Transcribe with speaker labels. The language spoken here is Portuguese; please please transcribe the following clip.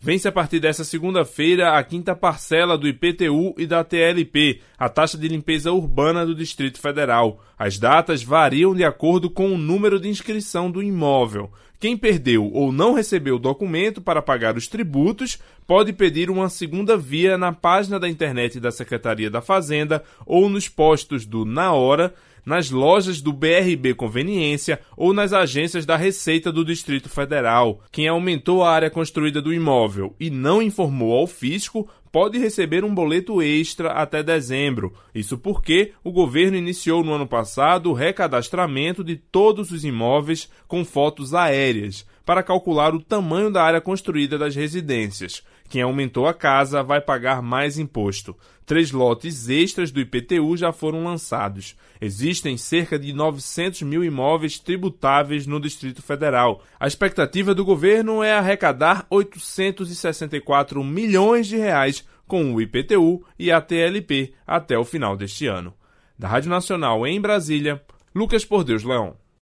Speaker 1: Vence a partir desta segunda-feira a 5ª parcela do IPTU e da TLP, a taxa de limpeza urbana do Distrito Federal. As datas variam de acordo com o número de inscrição do imóvel. Quem perdeu ou não recebeu o documento para pagar os tributos pode pedir uma segunda via na página da internet da Secretaria da Fazenda ou nos postos do Na Hora, nas lojas do BRB Conveniência ou nas agências da Receita do Distrito Federal. Quem aumentou a área construída do imóvel e não informou ao fisco pode receber um boleto extra até dezembro. Isso porque o governo iniciou no ano passado o recadastramento de todos os imóveis com fotos aéreas, para calcular o tamanho da área construída das residências. Quem aumentou a casa vai pagar mais imposto. 3 lotes extras do IPTU já foram lançados. Existem cerca de 900 mil imóveis tributáveis no Distrito Federal. A expectativa do governo é arrecadar 864 milhões de reais com o IPTU e a TLP até o final deste ano. Da Rádio Nacional em Brasília, Lucas Por Deus Leão.